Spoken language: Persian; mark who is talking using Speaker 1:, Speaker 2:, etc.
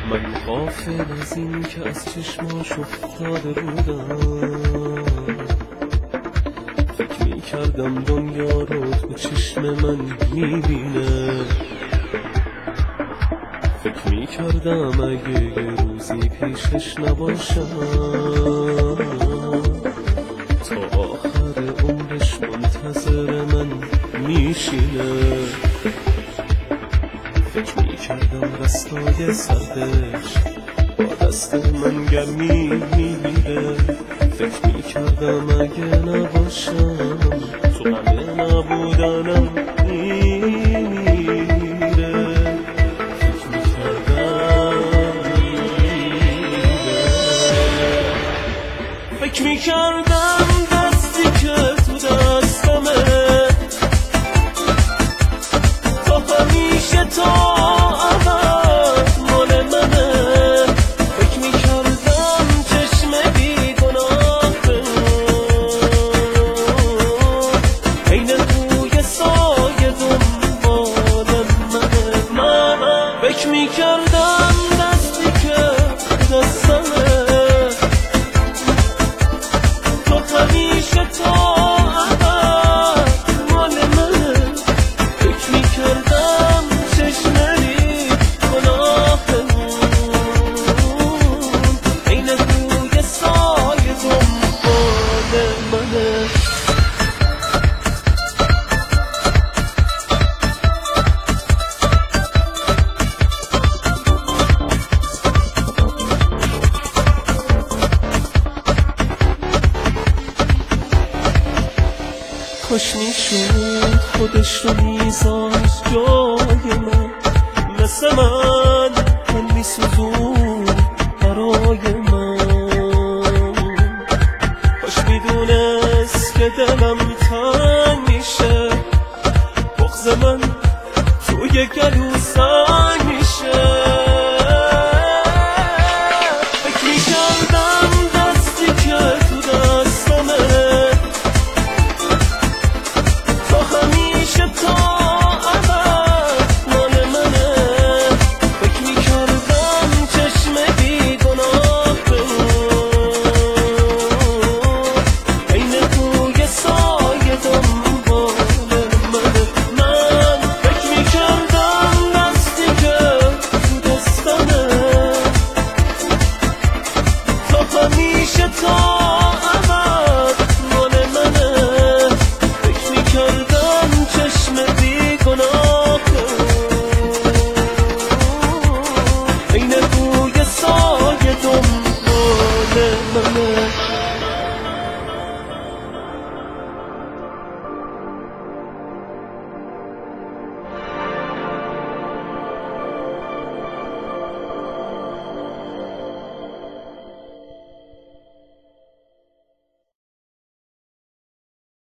Speaker 1: من غافل از این که از چشماش افتاده بودم، فکر میکردم دنیا رو تو چشم من میبینه، فکر میکردم اگه یه روزی پیشش نباشم تا آخر عمرش منتظر من میشینه، فکر میکردم دستای سردش با دست من گرمی میگیره، فکر میکردم اگه نباشم تو غم نبودنم میمیره، فکر میکردم فکر میکردم دستی که تو دستمه تا همیشه تا ابد مال منه، فکر میکردم چشم بیگناهه عین توی سایه دنبال منه، فکر میکردم دستی که دستمه تا همیشه تا ابد مال منه، فکر میکردم چشم بیگناهه عین توی سایه دنبال منه. کاش میشد خودش رو میذاشت جای من، مثل من دل میسوزون برای من، کاش میدونست که دلم تنگ میشه، بغض من توی گلو